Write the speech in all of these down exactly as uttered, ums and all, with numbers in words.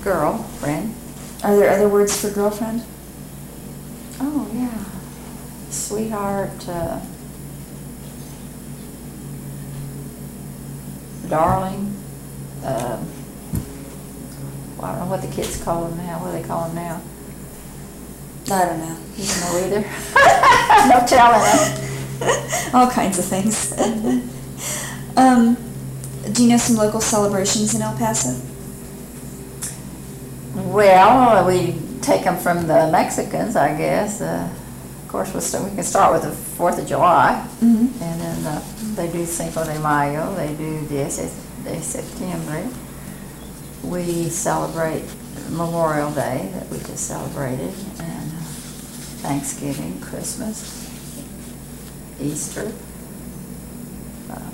girlfriend. Are there other words for girlfriend? Oh, yeah. Sweetheart, uh, darling, uh, well, I don't know what the kids call them now. What do they call them now? I don't know. You don't know either? No telling us. All kinds of things. um, do you know some local celebrations in El Paso? Well, we take them from the Mexicans, I guess. Uh, of course, we'll st- we can start with the fourth of July. Mm-hmm. And then uh, they do Cinco de Mayo. They do Diez de Septiembre. We celebrate Memorial Day that we just celebrated, and uh, Thanksgiving, Christmas, Easter. Uh,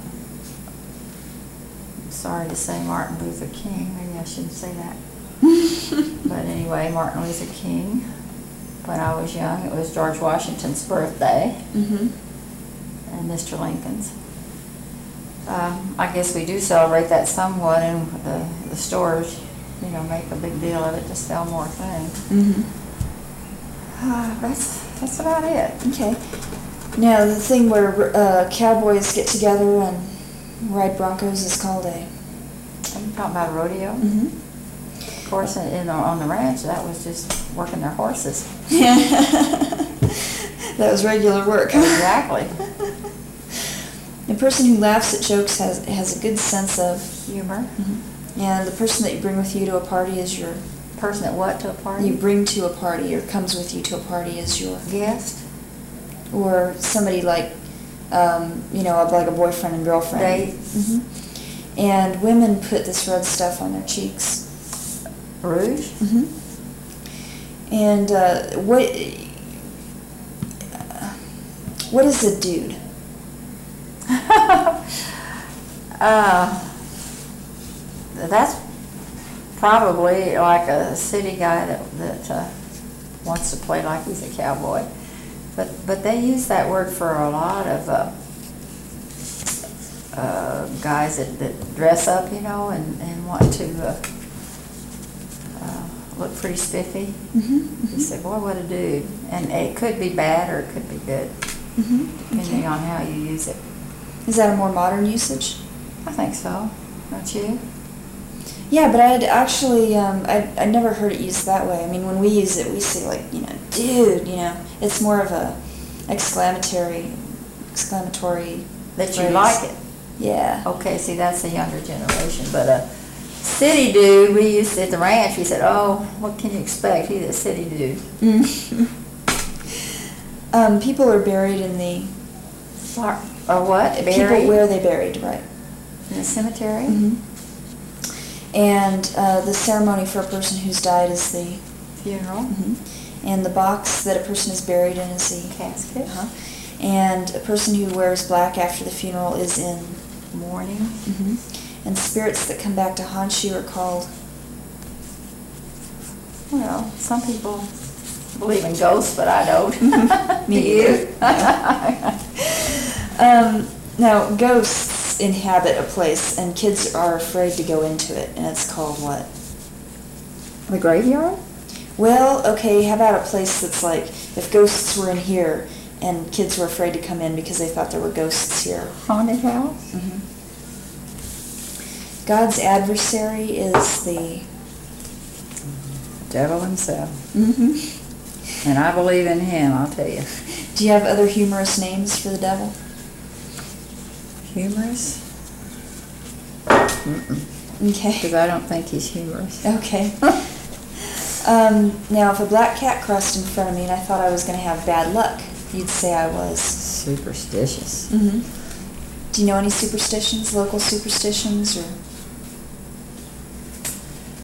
I'm sorry to say Martin Luther King. Maybe I shouldn't say that. But anyway, Martin Luther King. When I was young, it was George Washington's birthday, Mm-hmm. and Mister Lincoln's. Um, I guess we do celebrate that somewhat, and the, the stores, you know, make a big deal of it to sell more things. Mm-hmm. Uh, that's that's about it. Okay. Now, the thing where uh, cowboys get together and ride broncos is called a... Are you talking about a rodeo? Mm-hmm. Of course, in, in the, on the ranch, that was just working their horses. That was regular work. Exactly. The person who laughs at jokes has has a good sense of Humor. Mm-hmm. And the person that you bring with you to a party is your... Person that what to a party? You bring to a party or comes with you to a party is your... Guest. Or somebody like, um, you know, like a boyfriend and girlfriend. Date. Mm-hmm. And women put this red stuff on their cheeks. Rouge. Mm-hmm. And uh, what... Uh, what is a dude? uh, that's probably like a city guy that that uh, wants to play like he's a cowboy, but but they use that word for a lot of uh, uh, guys that, that dress up, you know, and, and want to uh, uh, look pretty spiffy. Mm-hmm. You say, boy, what a dude. And it could be bad or it could be good, Mm-hmm. depending Okay. on how you use it. Is that a more modern usage? I think so. Don't you? Yeah, but I'd actually, um, I'd, I'd never heard it used that way. I mean, when we use it, we say like, you know, dude, you know. It's more of a exclamatory, exclamatory That you phrase. like it. Yeah. Okay, see, that's the younger generation. But a city dude, we used to, at the ranch, we said, oh, what can you expect? He's a city dude. Mm. um, people are buried in the... Or, or what? People, Buried? where are they buried, right? In the cemetery? Mm-hmm. And uh, the ceremony for a person who's died is the... Funeral? Mm-hmm. And the box that a person is buried in is the... Casket? Uh-huh. And a person who wears black after the funeral is in... Mourning? Mm-hmm. And spirits that come back to haunt you are called... Well, some people believe in ghosts, but I don't. Me Do you? um, now, ghosts inhabit a place, and kids are afraid to go into it, and it's called what? The graveyard? Well, okay, how about a place that's like, if ghosts were in here, and kids were afraid to come in because they thought there were ghosts here. Haunted house? Mm-hmm. God's adversary is the... Devil himself. Mm-hmm. And I believe in him, I'll tell you. Do you have other humorous names for the devil? Humorous? Mm-mm. Okay. Because I don't think he's humorous. Okay. um, now, if a black cat crossed in front of me and I thought I was going to have bad luck, you'd say I was... Superstitious. Mm-hmm. Do you know any superstitions, local superstitions, or...